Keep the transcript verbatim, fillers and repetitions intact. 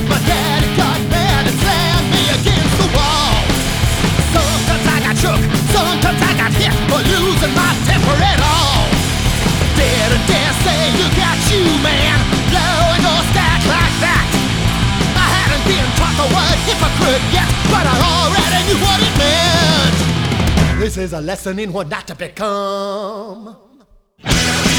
My daddy got mad and slammed me against the wall. Sometimes I got shook, sometimes I got hit for losing my temper at all. Didn't dare say you got you, man, blowing your stack like that. I hadn't been taught the word hypocrite yet, but I already knew what it meant. This is a lesson in what not to become.